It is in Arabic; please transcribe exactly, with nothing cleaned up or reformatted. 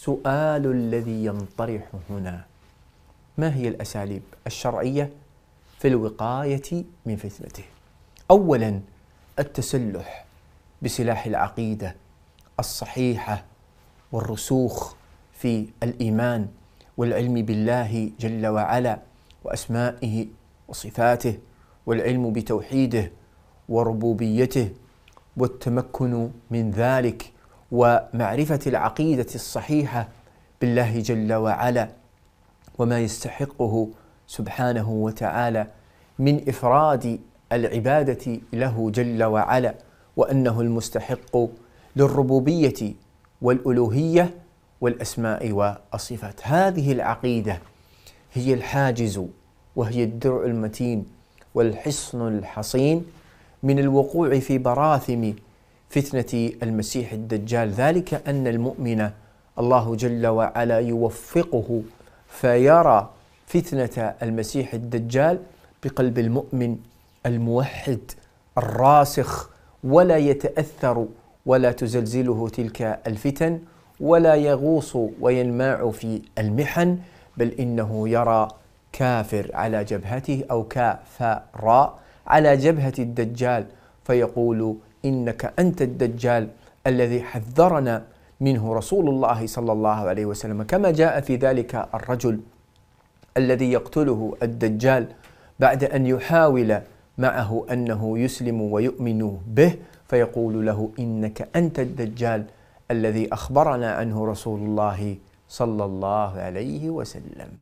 السؤال الذي ينطرح هنا: ما هي الأساليب الشرعية في الوقاية من فتنته؟ أولا، التسلح بسلاح العقيدة الصحيحة والرسوخ في الإيمان والعلم بالله جل وعلا وأسمائه وصفاته، والعلم بتوحيده وربوبيته، والتمكن من ذلك، ومعرفة العقيدة الصحيحة بالله جل وعلا وما يستحقه سبحانه وتعالى من إفراد العبادة له جل وعلا، وأنه المستحق للربوبية والألوهية والأسماء والصفات. هذه العقيدة هي الحاجز وهي الدرع المتين والحصن الحصين من الوقوع في براثم فتنة المسيح الدجال، ذلك أن المؤمن الله جل وعلا يوفقه فيرى فتنة المسيح الدجال بقلب المؤمن الموحد الراسخ، ولا يتأثر ولا تزلزله تلك الفتن، ولا يغوص وينماع في المحن، بل إنه يرى كافر على جبهته أو كافر على جبهة الدجال فيقول: إنك أنت الدجال الذي حذرنا منه رسول الله صلى الله عليه وسلم، كما جاء في ذلك الرجل الذي يقتله الدجال بعد أن يحاول معه أنه يسلم ويؤمن به، فيقول له: إنك أنت الدجال الذي أخبرنا عنه رسول الله صلى الله عليه وسلم.